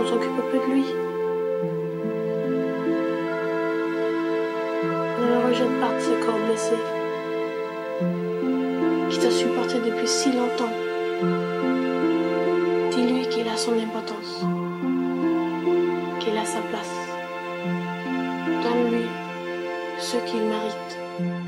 s'occupe un peu de lui. Ne le rejette pas ses corps blessés, qui t'a supporté depuis si longtemps. Dis-lui qu'il a son importance, qu'il a sa place. Donne-lui ce qu'il mérite.